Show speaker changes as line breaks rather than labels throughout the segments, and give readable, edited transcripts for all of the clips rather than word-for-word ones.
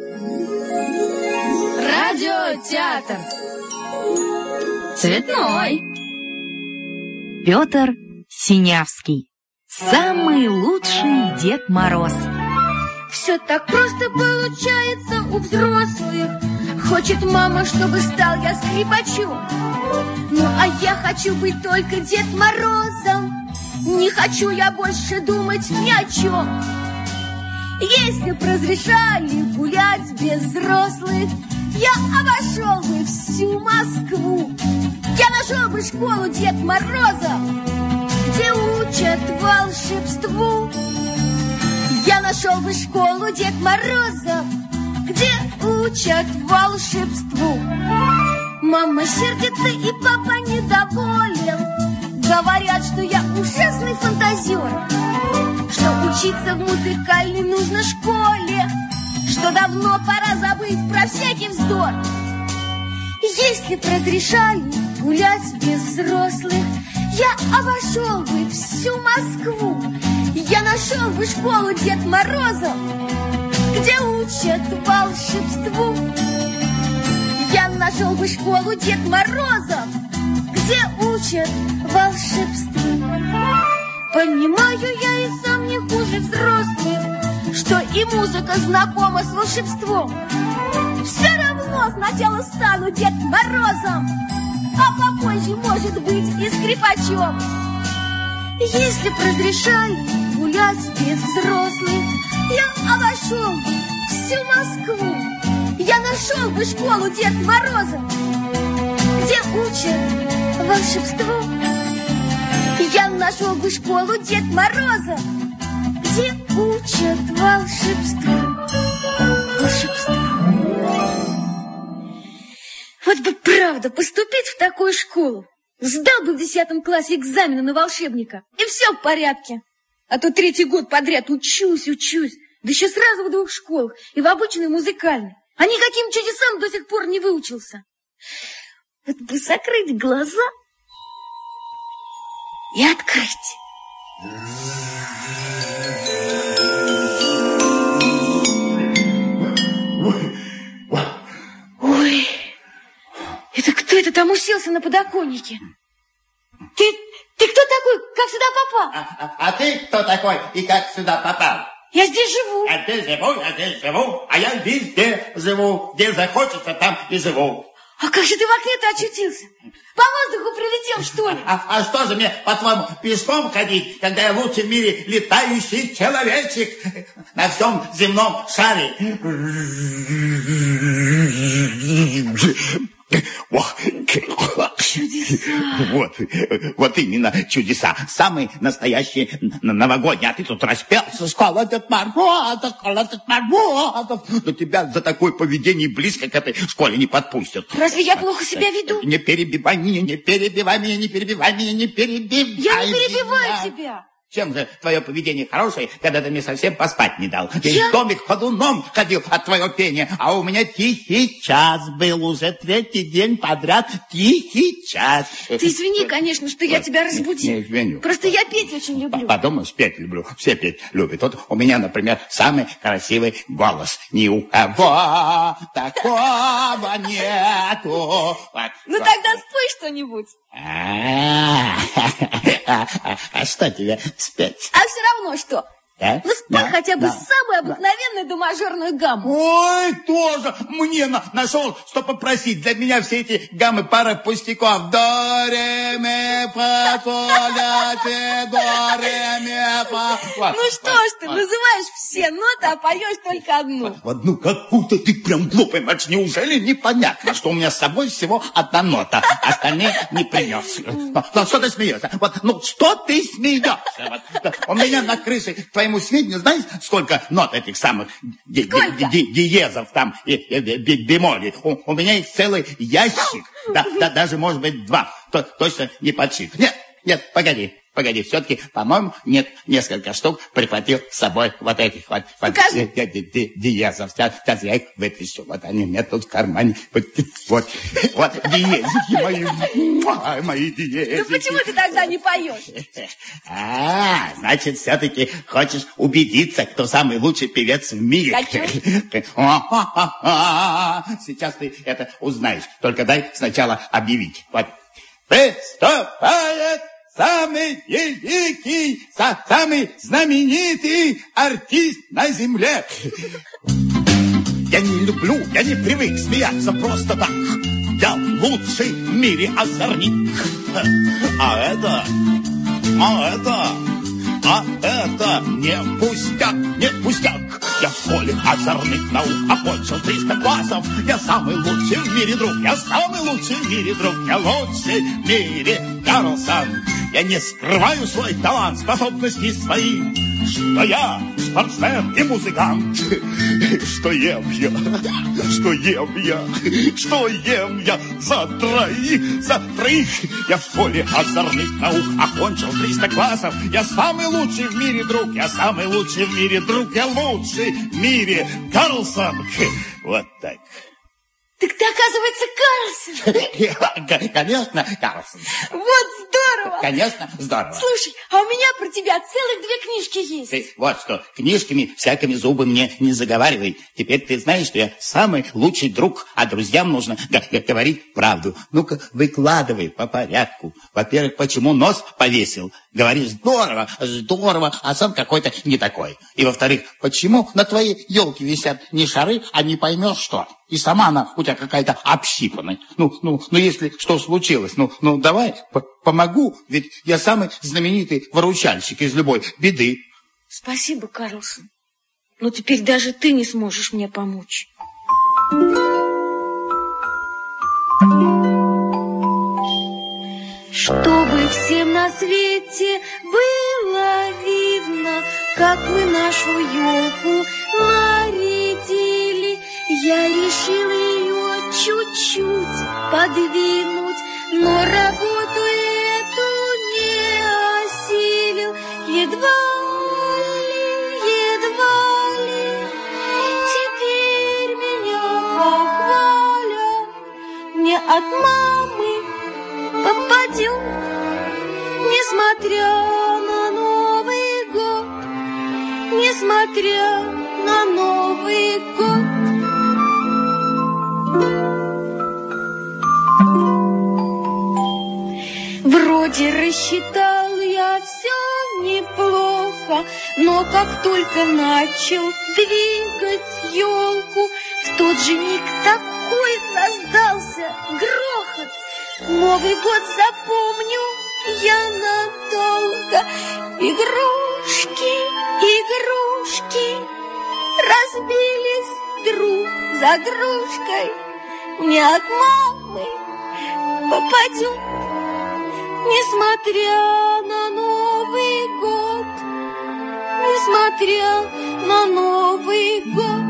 Радиотеатр. Цветной.
Петр Синявский. Самый лучший Дед Мороз.
Все так просто получается у взрослых. Хочет мама, чтобы стал я скрипачом. Ну, а я хочу быть только Дед Морозом. Не хочу я больше думать ни о чем. Если б разрешали гулять без взрослых, я обошел бы всю Москву. Я нашел бы школу Дед Мороза, где учат волшебству. Я нашел бы школу Дед Мороза, где учат волшебству. Мама сердится и папа недоволен. Говорят, что я ужасный фантазер, что учиться в музыкальной нужно школе, что давно пора забыть про всякий вздор. Если б разрешали гулять без взрослых, я обошел бы всю Москву. Я нашел бы школу Дед Мороза, где учат волшебству. Я нашел бы школу Дед Мороза, где учат волшебству. Понимаю я и сам не хуже взрослых, что и музыка знакома с волшебством. Все равно сначала стану Дед Морозом, а попозже, может быть, и скрипачом. Если б разрешали гулять без взрослых, я обошел бы всю Москву. Я нашел бы школу Дед Мороза, где учат волшебству. Я нашел бы школу Дед Мороза, где учат волшебству. Волшебству. Вот бы правда поступить в такую школу. Сдал бы в 10 классе экзамены на волшебника, и все в порядке. А то 3-й год подряд учусь. Да еще сразу в 2 школах, и в обычной музыкальной. А никаким чудесам до сих пор не выучился. Вот бы закрыть глаза и открыть. Ой, это кто это там уселся на подоконнике? Ты кто такой? Как сюда попал?
А ты кто такой и как сюда попал?
Я здесь живу.
Я здесь живу, а я везде живу. Где захочется, там и живу.
А как же ты в окне-то очутился? По воздуху прилетел, что ли?
А что же мне, по-твоему, пешком ходить, когда я лучший в мире летающий человечек на всем земном шаре?
Чудеса.
Вот именно чудеса. Самые настоящие новогодние. А ты тут распелся. Школа Дед Морозов, школа Дед Морозов. Но тебя за такое поведение близко к этой школе не подпустят.
Разве я плохо себя веду?
Не перебивай меня, не перебивай меня, не перебивай меня, не перебивай меня.
Я не перебиваю тебя.
Чем же твое поведение хорошее, когда ты мне совсем поспать не дал? Весь домик ходуном ходил от твоего пения, а у меня тихий час был уже 3-й день подряд. Тихий час.
Ты извини, конечно, что я тебя разбудил.
Не извиню.
Просто я петь очень люблю.
Подумаешь, петь люблю. Все петь любят. Вот у меня, например, самый красивый голос. Ни у кого такого нету.
Ну тогда спой что-нибудь.
А что тебе спеть?
А все равно что?
Да?
Ну спой хотя бы самую обыкновенную домажорную гамму.
Ой, тоже мне нашел, что попросить. Для меня все эти гаммы пара пустяков. До, ре, ми, фа, соль, ля, си, до, ре, ми, фа.
Ну что ж ты, называешь все ноты, а поешь только одну.
Ну какую-то ты прям глупый, мать, неужели непонятно, что у меня с собой всего одна нота, остальные не принес. Ну что ты смеешься? Вот, ну что ты смеешься? Вот, у меня на крыше, к твоему сведению, знаешь, сколько нот этих самых диезов там и бемолей? У меня их целый ящик, да, даже может быть 2, точно не подсчит. Нет, погоди. Погоди, все-таки, по-моему, нет, несколько штук прихватил с собой вот этих вот диезов. Сейчас я их вытащу. Вот они у меня тут в кармане. Вот диезики мои диезики.
Ну почему ты тогда не поешь?
Значит, все-таки хочешь убедиться, кто самый лучший певец в мире.
Хочу.
Сейчас ты это узнаешь. Только дай сначала объявить. Вот. Выступает самый великий, самый знаменитый артист на земле. Я не люблю, я не привык смеяться просто так. Я лучший в мире озорник. А это не пустяк, не пустяк. Я в школе озорных наук окончил 300 классов. Я самый лучший в мире друг, я самый лучший в мире друг. Я лучший в мире Карлсон. Я не скрываю свой талант, способности свои, что я спортсмен и музыкант. Что ем я за троих. Я в школе озорных наук окончил 300 классов. Я самый лучший в мире друг, я самый лучший в мире друг. Я лучший в мире Карлсон. Вот так.
Так ты, оказывается, Карлсон.
Конечно, Карлсон.
Вот здорово.
Конечно, здорово.
Слушай, а у меня про тебя целых 2 книжки есть.
Ты вот что, книжками всякими зубы мне не заговаривай. Теперь ты знаешь, что я самый лучший друг, а друзьям нужно говорить правду. Ну-ка, выкладывай по порядку. Во-первых, почему нос повесил? Говоришь, здорово, а сам какой-то не такой. И во-вторых, почему на твоей елке висят не шары, а не поймешь что? И сама она у тебя какая-то общипанная. Ну, если что случилось, давай помогу, ведь я самый знаменитый выручальщик из любой беды.
Спасибо, Карлсон. Но теперь даже ты не сможешь мне помочь. Чтобы всем на свете было видно, как мы нашу елку нарядили, я решила ее чуть-чуть подвинуть, но работу эту не осилил. Едва ли теперь меня похвалят, мне от мамы попадет, несмотря на Новый год, несмотря на Новый год. Вроде рассчитал я все неплохо, но как только начал двигать елку, в тот же миг такой раздался грохот. Новый год запомню я надолго. Игрушки разбились друг за дружкой. Мне от мамы попадет, несмотря на Новый год, несмотря на Новый год.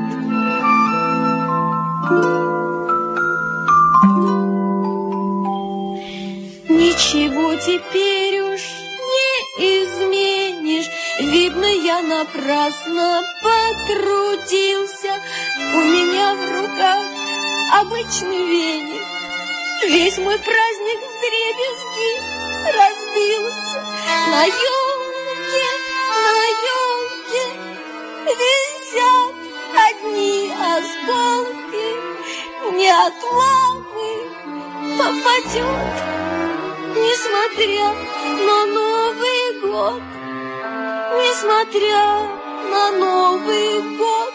Ничего теперь уж не изменишь. Видно, я напрасно потрудился. У меня в руках обычный веник. Весь мой праздник вдребезги разбился. На елке висят одни осколки. Мне от мамы попадет, несмотря на Новый год, несмотря на Новый год.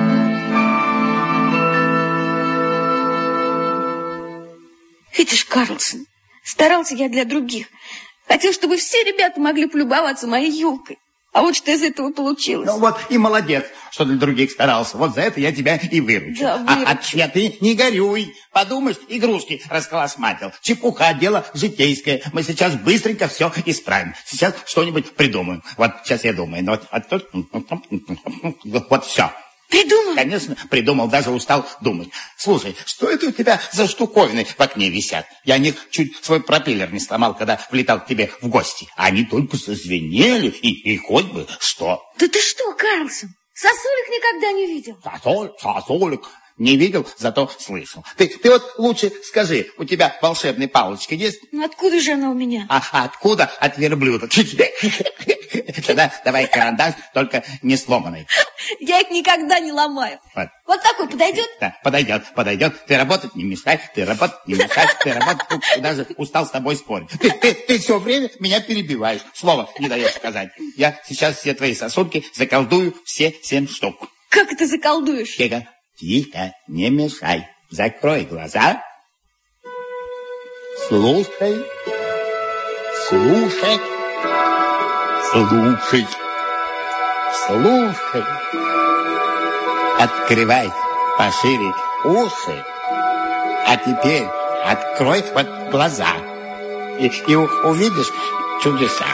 Видишь, Карлсон, старался я для других. Хотел, чтобы все ребята могли полюбоваться моей елкой. А вот что из этого получилось.
Ну вот и молодец, что для других старался. Вот за это я тебя и выручу.
Да, выручу.
А ты не горюй. Подумаешь, игрушки расколошматил. Чепуха, дело житейское. Мы сейчас быстренько все исправим. Сейчас что-нибудь придумаем. Вот сейчас я думаю. Вот все.
Придумал?
Конечно, придумал, даже устал думать. Слушай, что это у тебя за штуковины в окне висят? Я о них чуть свой пропеллер не сломал, когда влетал к тебе в гости. Они только созвенели, и хоть бы что.
Да ты что, Карлсон? Сосулек никогда не видел.
Сосулек. Не видел, зато слышал. Ты вот лучше скажи, у тебя волшебная палочка есть?
Ну откуда же она у меня?
А откуда? От верблюда. Тогда давай карандаш, только не сломанный.
Я их никогда не ломаю. Вот такой подойдет?
Да, подойдет. Ты работать не мешай, ты работать. Даже устал с тобой спорить. Ты все время меня перебиваешь. Слово не даешь сказать. Я сейчас все твои сосульки заколдую, все 7 штук.
Как это заколдуешь?
Тихо, не мешай. Закрой глаза. Слушай. Открывай пошире уши. А теперь открой глаза. И увидишь чудеса.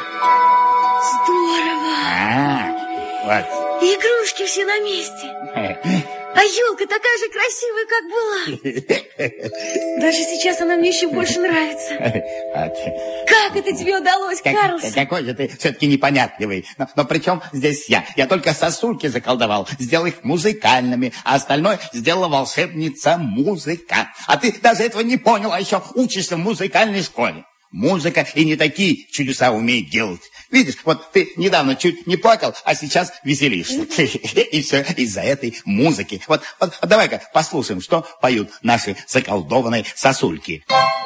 Здорово.
Вот.
Игрушки все на месте. А елка такая же красивая, как была. Даже сейчас она мне еще больше нравится. Как это тебе удалось, Карлсон?
Какой же ты все-таки непонятливый. Но при чем здесь я? Я только сосульки заколдовал, сделал их музыкальными, а остальное сделала волшебница-музыка. А ты даже этого не понял, а еще учишься в музыкальной школе. Музыка и не такие чудеса умеет делать. Видишь, вот ты недавно чуть не плакал, а сейчас веселишься. И все из-за этой музыки. Вот давай-ка послушаем, что поют наши заколдованные сосульки.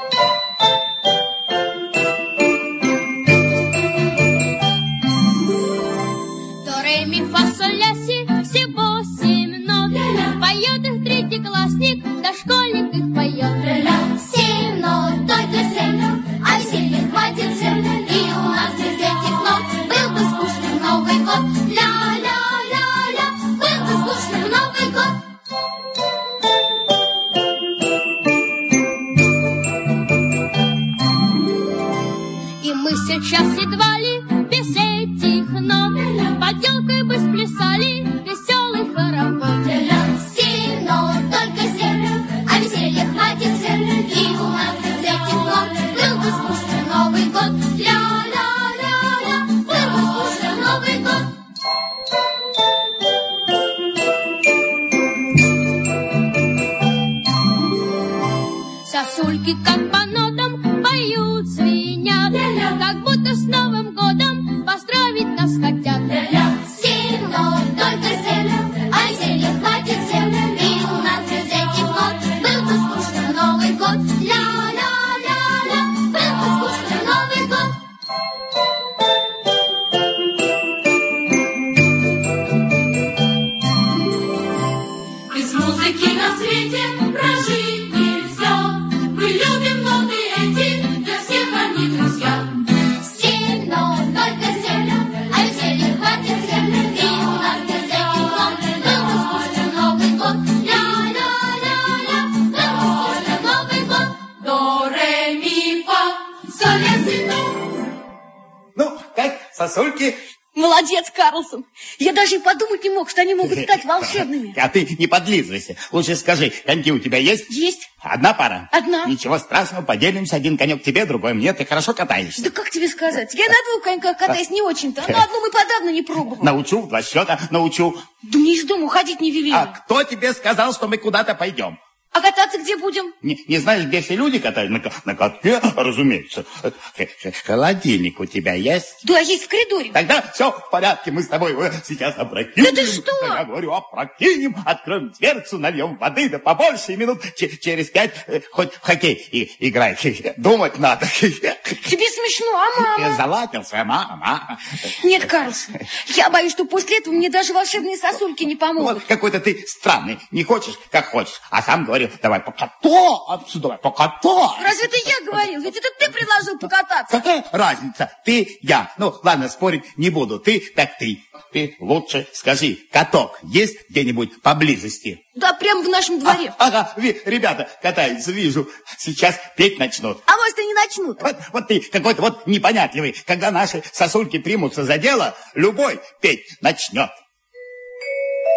До, ре, ми, фа, соль, ля, си, все 8 нот. Поет их третьеклассник, да школьник их поет. 7 нот, только 7. А веселья хватит всем, и у нас без этих нот был бы скучным Новый год. Ля-ля-ля-ля, был бы скучным Новый год. И мы сейчас едва ли без этих нот под елкой бы сплясали веселый хоровод. 7 нот, только 7, а веселья хватит всем, и у нас без этих нот был бы скучный Новый год. Ля-ля-ля-ля, был бы скучный Новый год. Сосульки как по нотам поют, звенят, как будто с Новым годом поздравить нас хотят. 7 нот, только 7, а веселья хватит всем, и у нас без этих нот был бы скучный Новый год. Ля-ля-ля-ля, был бы скучный Новый год. Без музыки на свете прожить нельзя. Мы любим ноты эти, для всех они друзья. 7 нот, только 7, а веселья хватит всем, и у нас без этих нот был бы скучный Новый год. Ля-ля-ля-ля, был бы скучный Новый год. До, ре, ми, фа, соль, ля, си, до.
Ну, как сосульки?
Молодец, Карлсон. Я даже и подумать не мог, что они могут стать волшебными.
А ты не подлизывайся. Лучше скажи, коньки у тебя есть?
Есть.
Одна пара?
Одна.
Ничего страшного, поделимся. Один конек тебе, другой мне. Ты хорошо катаешься.
Да как тебе сказать? Я на 2 коньках катаюсь не очень-то. На одном и подавно не пробовала.
Научу, в 2 счета научу.
Да мне из дома уходить не велели.
А кто тебе сказал, что мы куда-то пойдем?
А кататься где будем?
Не знаешь, где все люди катаются? На катке, разумеется. Холодильник у тебя есть?
Да, есть в коридоре.
Тогда все в порядке, мы с тобой сейчас опрокинем.
Да ты что?
Я говорю, опрокинем, откроем дверцу, нальем воды, да побольше, и минут через 5 хоть в хоккей играй. Думать надо.
Тебе смешно, а мама?
Залапился, мама.
Нет, Карлсон, я боюсь, что после этого мне даже волшебные сосульки не помогут.
Вот какой-то ты странный. Не хочешь, как хочешь. А сам говорил, давай покато отсюда, давай покато.
Разве это я говорил? Ведь это ты предложил покататься.
Какая разница? Ты, я. Ну, ладно, спорить не буду. Ты, так ты. Ты лучше скажи, каток есть где-нибудь поблизости?
Да, прямо в нашем дворе.
Ага, ребята катаются, вижу. Сейчас петь начнут.
А может, и не начнут.
Вот ты какой-то вот непонятливый. Когда наши сосульки примутся за дело, любой петь начнет.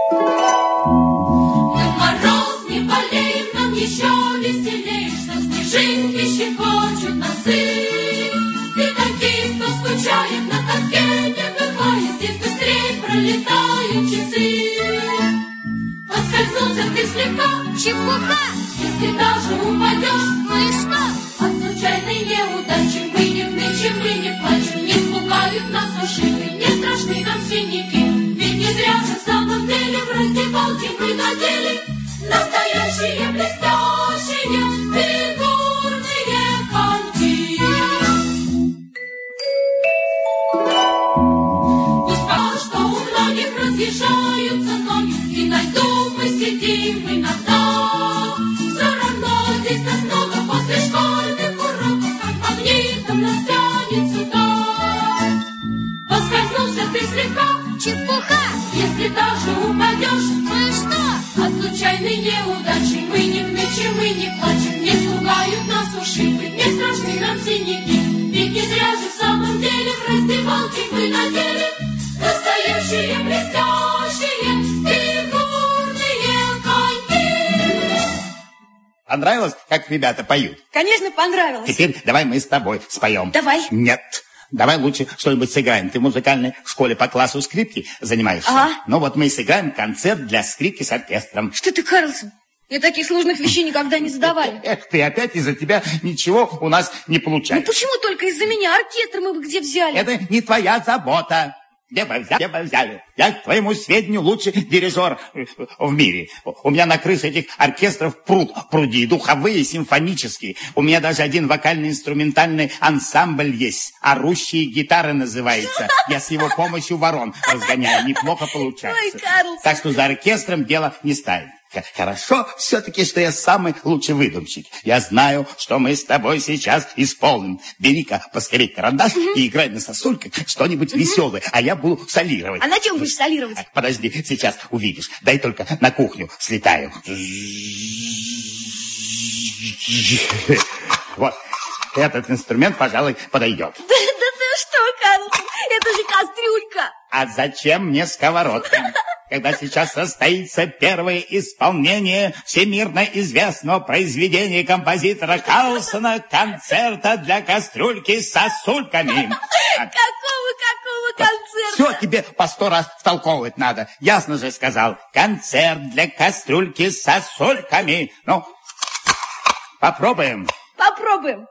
Дед Мороз, не болеем, нам еще веселей, что снежинки щекочут носы. И таких, кто скучает на катке, не бывает, здесь быстрее пролетают часы. Поскользнулся ты слегка,
Чепуха!
если даже упадешь,
Ну и что?
от случайной неудачи мы не внычем, мы не плачем, не пугают нас ушибы, не страшны нам синяки. Ведь не зря же в самом деле в раздевалке мы надели настоящие блестящие фигурные коньки. Пусть пока что у многих разъезжаются ноги, и на льду мы сидим иногда. Все равно здесь нас много после школьных уроков, как магнитом нас тянет сюда. Поскользнулся ты слегка,
Чепуха!
если даже упадешь,
Ну и что?
от случайной неудачи мы не внычем, мы не плачем, не пугают нас ушибы, не страшны нам синяки. Ведь не зря же в самом деле в раздевалке мы надели настоящие блестящие фигурные коньки.
Понравилось, как ребята поют?
Конечно, понравилось.
Теперь давай мы с тобой споем.
Давай.
Нет. Давай лучше что-нибудь сыграем. Ты в музыкальной школе по классу скрипки занимаешься?
Ага.
Ну вот мы и сыграем концерт для скрипки с оркестром.
Что ты, Карлсон? Мне таких сложных вещей никогда не задавали.
Эх ты, опять из-за тебя ничего у нас не
Ну
получается.
почему только из-за меня? Оркестр мы бы где взяли?
Это не твоя забота. Где бы взяли? Я, к твоему сведению, лучший дирижер в мире. У меня на крыше этих оркестров пруди, духовые, симфонические. У меня даже один вокально-инструментальный ансамбль есть. «Орущие гитары» называется. Я с его помощью ворон разгоняю. Неплохо получается.
Ой, Карлсон.
Так что за оркестром дело не ставим. Хорошо все-таки, что я самый лучший выдумщик. Я знаю, что мы с тобой сейчас исполним. Бери-ка поскорее карандаш и играй на сосульках что-нибудь веселое, а я буду солировать.
А на чем будешь солировать?
Подожди, сейчас увидишь. Дай только на кухню слетаю. Вот, этот инструмент, пожалуй, подойдет.
Да ты что, Карлсон? Это же кастрюлька.
А зачем мне сковородка? Когда сейчас состоится первое исполнение всемирно известного произведения композитора Карлсона «Концерта для кастрюльки с сосульками».
Какого концерта?
Все тебе по 100 раз втолковывать надо. Ясно же сказал. Концерт для кастрюльки с сосульками. Ну, попробуем.
Попробуем.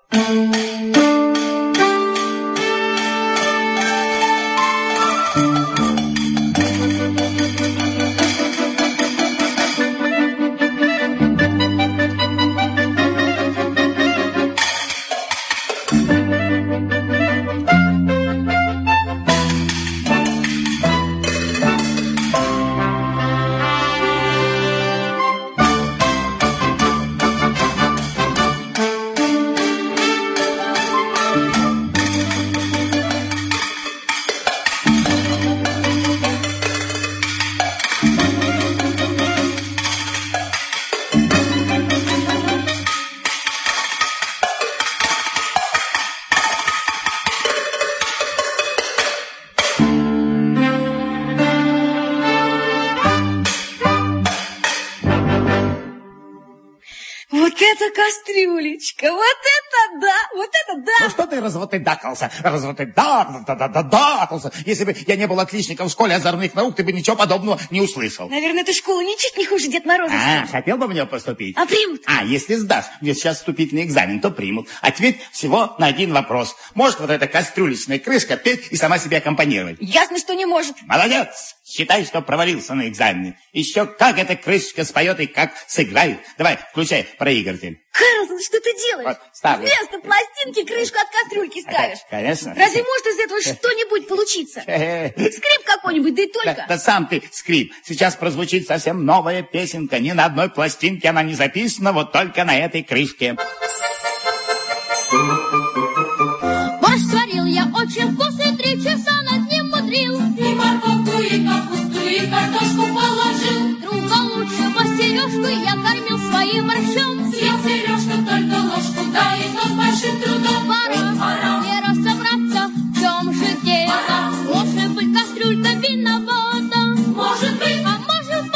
Вот это кастрюлечка, вот это да, вот это да.
Ну что ты развотыдакался? Развотыдакался. Если бы я не был отличником в школе озорных наук, ты бы ничего подобного не услышал.
Наверное, эта школа ничуть не хуже Дед Мороза.
Хотел бы в нее поступить?
А примут?
Если сдашь, мне сейчас вступительный экзамен, то примут. Ответь всего на один вопрос. Может вот эта кастрюлечная крышка петь и сама себе аккомпанировать?
Ясно, что не может.
Молодец! Считай, что провалился на экзамене. Еще как эта крышечка споет и как сыграет. Давай, включай проигрыватель.
Карлсон, что ты делаешь?
Вот, ставлю.
Вместо пластинки крышку от кастрюльки ставишь.
Конечно.
Разве может из этого что-нибудь получиться? Скрип какой-нибудь, да и только.
Да сам ты скрип. Сейчас прозвучит совсем новая песенка. Ни на одной пластинке она не записана, вот только на этой крышке.
Борщ сварил я очень вкусный, 3 часа над ним мудрил. И морковку, и капусту, и картошку положил.
Друга лучшего Сережку я кормил своим борщом.
Съел Сережка только ложку, да и то с большим трудом.
Пора мне разобраться, в чем же дело. Может быть, кастрюлька виновата.
Может быть,
а может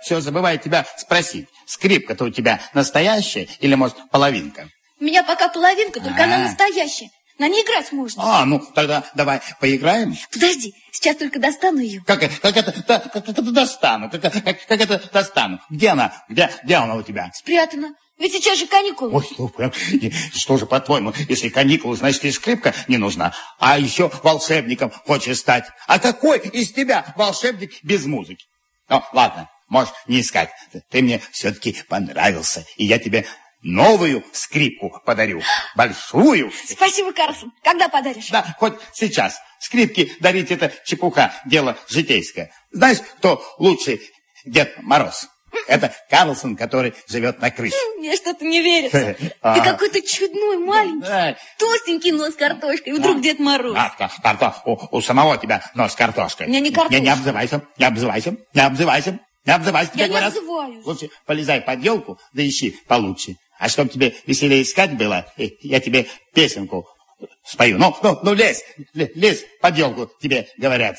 все забываю тебя спросить. Скрипка-то у тебя настоящая или, может, половинка?
У меня пока половинка, только она настоящая. На ней играть можно.
Ну тогда давай поиграем.
Подожди, сейчас только достану ее.
Как это достану? Как это достану? Где она? Где она у тебя?
Спрятана. Ведь сейчас же каникулы.
Ой, ну прям, что же, по-твоему, если каникулы, значит, и скрипка не нужна. А еще волшебником хочешь стать. А какой из тебя волшебник без музыки? Ну, ладно, можешь не искать. Ты мне все-таки понравился, и я тебе новую скрипку подарю. Большую.
Спасибо, Карлсон. Когда подаришь?
Да, хоть сейчас. Скрипки дарить — это чепуха, дело житейское. Знаешь, кто лучший Дед Мороз? Это Карлсон, который живет на крыше.
Мне что-то не верится. Ты какой-то чудной, маленький, толстенький нос картошкой. Вдруг Дед Мороз.
У самого тебя нос картошкой.
У меня не картошка.
Не обзывайся, не обзывайся, не обзывайся. Не обзывайся, тебе говорят.
Я не обзываюсь.
Лучше полезай под елку, да ищи получше. А чтобы тебе веселее искать было, я тебе песенку спою. Ну, лезь под елку, тебе говорят.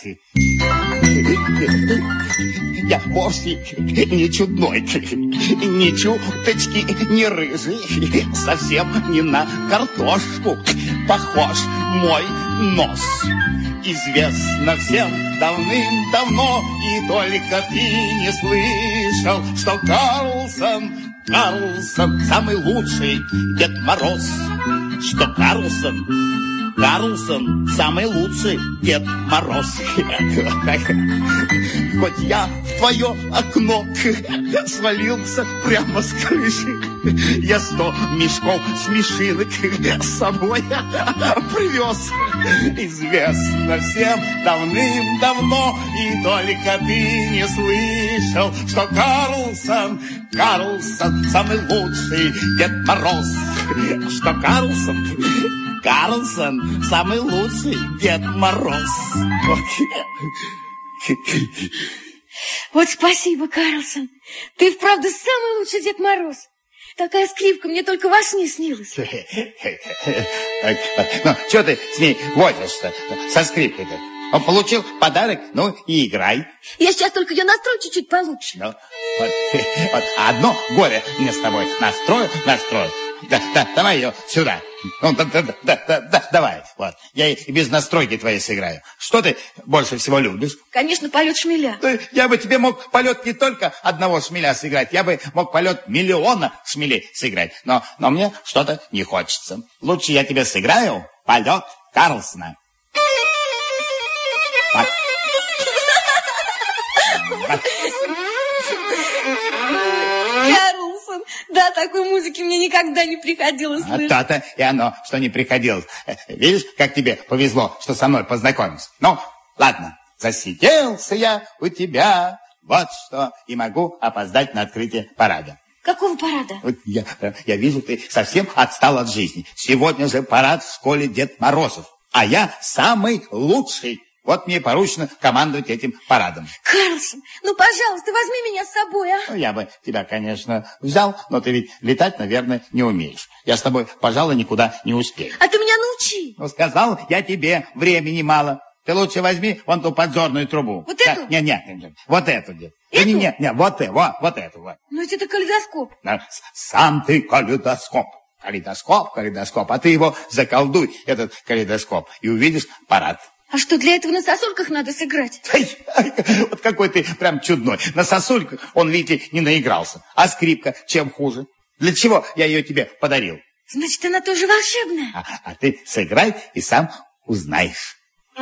Я вовсе не чудной, ни чуточки не рыжий, совсем не на картошку похож мой нос. Известно всем давным-давно, и только ты не слышал, что Карлсон самый лучший Дед Мороз. Что Карлсон самый лучший Дед Мороз. Хоть я в твое окно свалился прямо с крыши, я 100 мешков смешинок с собой привез. Известно всем давным-давно, и только ты не слышал, что Карлсон самый лучший Дед Мороз. Что Карлсон самый лучший Дед Мороз.
Вот спасибо, Карлсон. Ты вправду самый лучший Дед Мороз. Такая скрипка мне только во сне снилась.
Ну, что ты с ней возишься, со скрипкой-то? Он получил подарок, ну и играй.
Я сейчас только ее настрою чуть-чуть получше.
Ну, вот одно горе мне с тобой настрою. Давай ее сюда. Ну, давай. Вот. Я и без настройки твоей сыграю. Что ты больше всего любишь?
Конечно, полет шмеля.
Я бы тебе мог полет не только одного шмеля сыграть, я бы мог полет миллиона шмелей сыграть. Но мне что-то не хочется. Лучше я тебе сыграю полет Карлсона.
Карлсон, да, такой музыки мне никогда не приходилось слышать.
То-то и оно, что не приходилось. Видишь, как тебе повезло, что со мной познакомился. Ну, ладно, засиделся я у тебя, вот что, и могу опоздать на открытие парада.
Какого парада?
Вот я вижу, ты совсем отстал от жизни. Сегодня же парад в школе Дед Морозов, а я самый лучший. Вот мне поручено командовать этим парадом.
Карлсон, ну, пожалуйста, возьми меня с собой, а?
Ну, я бы тебя, конечно, взял, но ты ведь летать, наверное, не умеешь. Я с тобой, пожалуй, никуда не успею.
А ты меня научи.
Ну, сказал я тебе, времени мало. Ты лучше возьми вон ту подзорную трубу.
Вот эту?
Нет, вот эту.
Эту?
Нет, вот эту. Вот.
Ну, это калейдоскоп.
Сам ты калейдоскоп. Калейдоскоп. А ты его заколдуй, этот калейдоскоп, и увидишь парад.
А что, для этого на сосульках надо сыграть?
Вот какой ты прям чудной. На сосульках он, видите, не наигрался. А скрипка чем хуже? Для чего я ее тебе подарил?
Значит, она тоже волшебная.
А ты сыграй и сам узнаешь.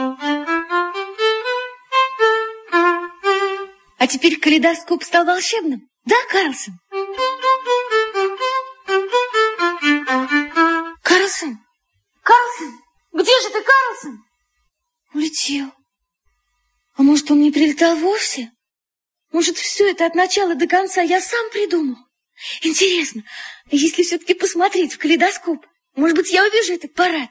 А теперь калейдоскоп стал волшебным? Да, Карлсон? Карлсон? Где же ты, Карлсон? Улетел. А может, он не прилетал вовсе? Может, все это от начала до конца я сам придумал? Интересно, если все-таки посмотреть в калейдоскоп, может быть, я увижу этот парад?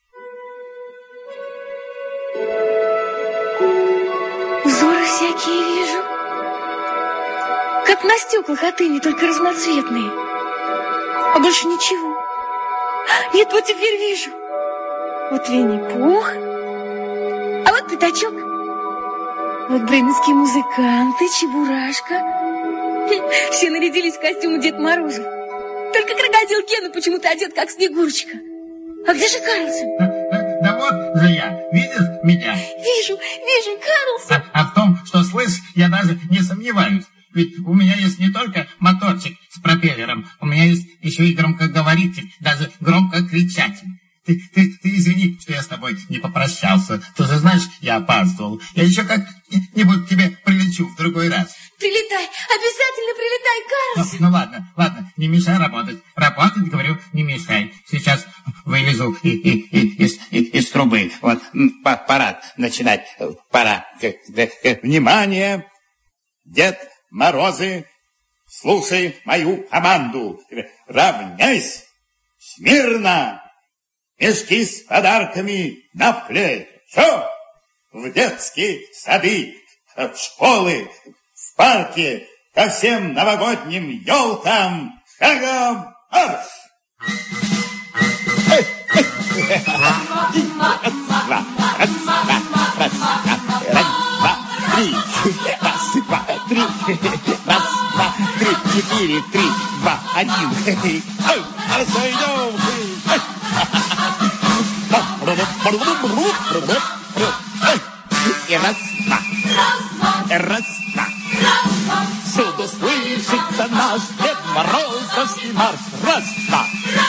Узоры всякие вижу. Как на стеклах от Ини, только разноцветные. А больше ничего. Нет, вот теперь вижу. Вот Винни-Пух. А вот Пятачок. Вот бременские музыканты, Чебурашка. Все нарядились в костюмы Дед Мороза. Только крокодил Гена почему-то одет как Снегурочка. А где же Карлсон?
Да вот же я. Видишь меня?
Вижу, Карлсон.
А в том, что слышишь, я даже не сомневаюсь. Ведь у меня есть не только моторчик с пропеллером, у меня есть еще и громкоговоритель, даже громкокричатель. Ты извини, что я с тобой не попрощался. Ты же знаешь, я опаздывал. Я еще как-нибудь к тебе прилечу в другой раз.
Прилетай, обязательно прилетай, Карлсон.
Ну ладно, не мешай работать. Работать, говорю, не мешай. Сейчас вылезу из трубы. Вот, пора начинать. Пора. Внимание, Дед Морозы, слушай мою команду. Равняйсь, смирно. Мешки с подарками на плечо. В детские сады, в школы, в парке, ко всем новогодним елкам шагом марш! Раз, два, три. Раз, два, три. 4, 3, 2, 1. Разойдем. И раз, два. Всюду слышится наш Дед Морозовский марш. Раз, два.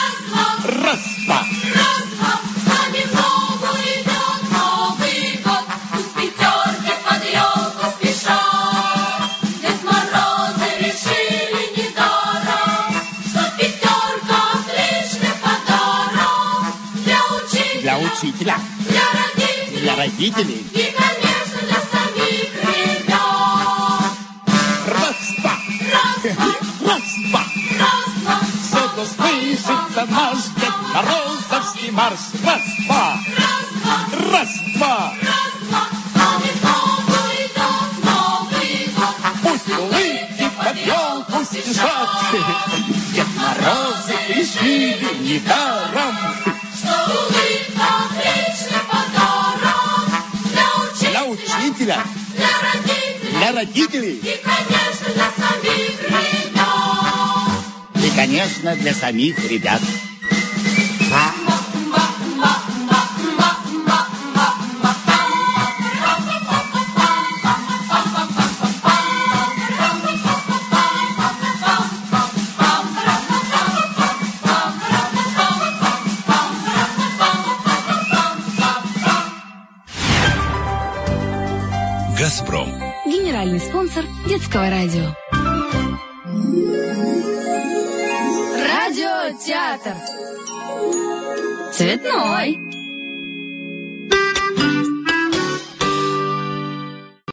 С нами в ногу идет Новый год. Пусть пятерки под елку спешат. Дед Морозы решили недаром, что пятерка отличный подарок для учителя, для родителей и, конечно, для самих ребят.
Раз, два. Всюду слышится наш Дед Морозовский марш. Раз, два.
С нами в ногу идет Новый год.
Пусть улыбки под елку спешат. Дед Морозы решили недаром,
Что улыбка отличный подарок для учителя,
для родителей
и, конечно, для самих ребят.
и, конечно, для самих ребят.
«Газпром».
Генеральный спонсор детского радио. Радиотеатр. Цветной.